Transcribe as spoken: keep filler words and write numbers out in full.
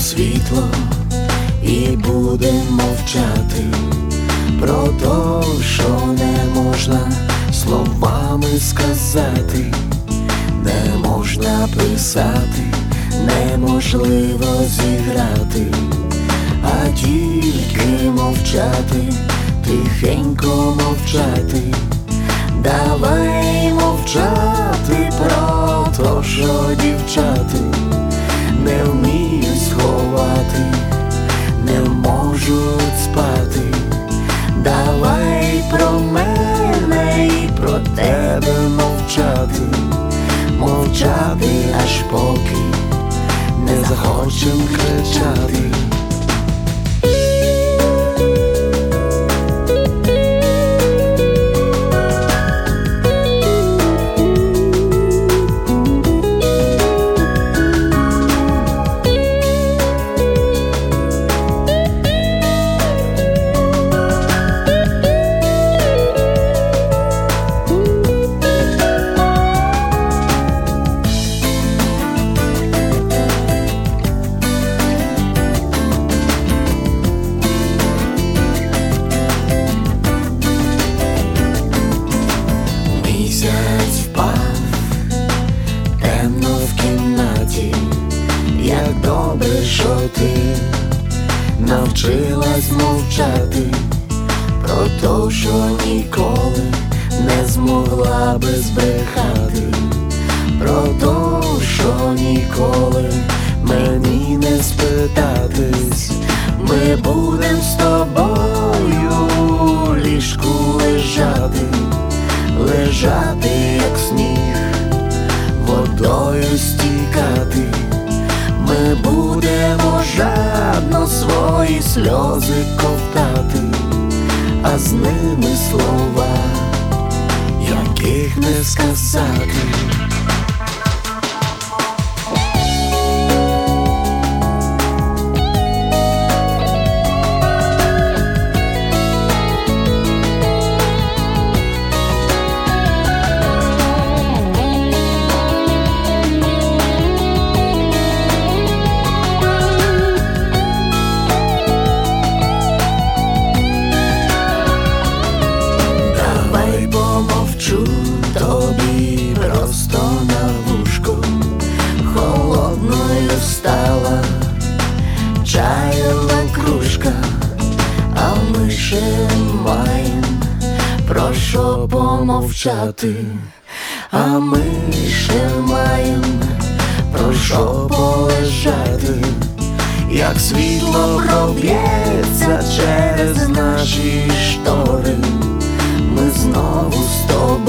світло і будем мовчати про то, що не можна словами сказати, не можна писати, неможливо зіграти, а тільки мовчати, тихенько мовчати. Давай мовчати про то, що дівчати не вміють сховати, не можуть спати. Давай про мене і про тебе мовчати, мовчати, аж поки не захочем кричати. Місяць впав, темно в кімнаті, як добре, що ти навчилась мовчати про то, що ніколи не змогла би збрехати, про то, що ніколи мені не спитатись. Ми будем з тобою у ліжку лежати, лежати, як сніг, водою стікати. Ми будемо жадно свої сльози ковтати, а з ними слова, яких не сказати. Помовчу тобі просто на вушку, холодною стала чайова кружка, а ми ще маєм про що помовчати, а ми ще маєм про що полежати, як світло проб'ється через наші штори. Ми знову з тобою